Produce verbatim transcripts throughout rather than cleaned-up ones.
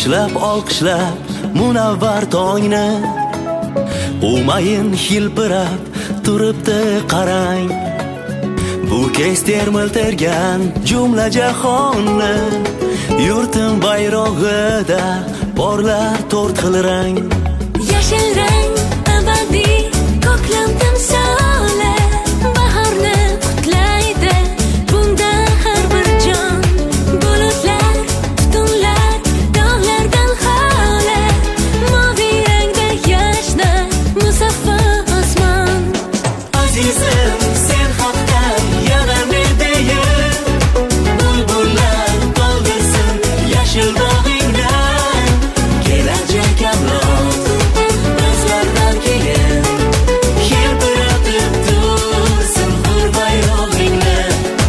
boshlab olqishlab munavvar tongni, umayin hilpirab turibdi qarang. Bu kez termil tergan jumla jahonni, yurtim bayrog'ida porlar to'rt xil rang. Yashil rang abadiy ko'klam timsoli, bahorni qutlaydi bunda har bir jon. Bulutlar, tutunlar, dog'lardan xoli, moviy rangda yashnar musaffo osmon. Azizim sen haqdan yana ne deyim, bulbullar to'ldirsin yashil bog'ingdan. Kelajak avlod bizlardan keyin hilpiratib tursin hur bayrog'ingni.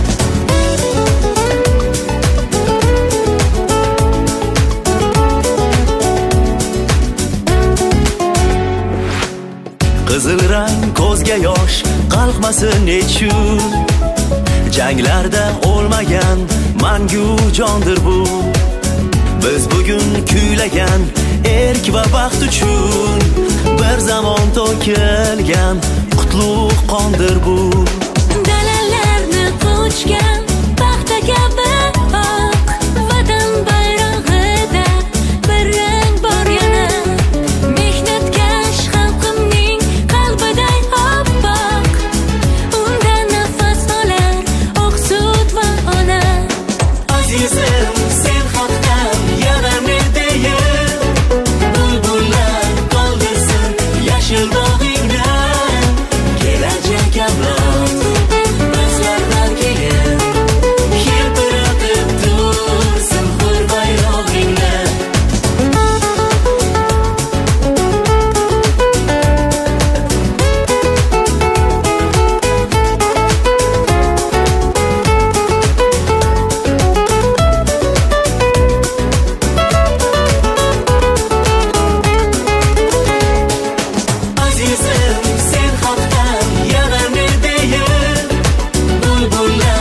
Qizil rang ko'zga yosh qalqmasin nechun, janglarda o'lmagan mangu jondir bu. Biz bugun kuylagan erk va baxt uchun bir zamon to'kilgan qutlug' qondir bu. Dalalarni quchgan paxta kabi oq, vatan bayrog'ida bir rang bor yana. Mehnatkash xalqimning qalbiday oppoq, unda nafas olar oqsut va ona. Azizim sen haqdan yana ne deyim, bulbullar to'ldirsin yashil bog'ingdan. Kelajak avlod bizlardan keyin hilpiratib tursin hur bayrog'ingni. Azizim sen haqdan yana ne deyim, bulbullar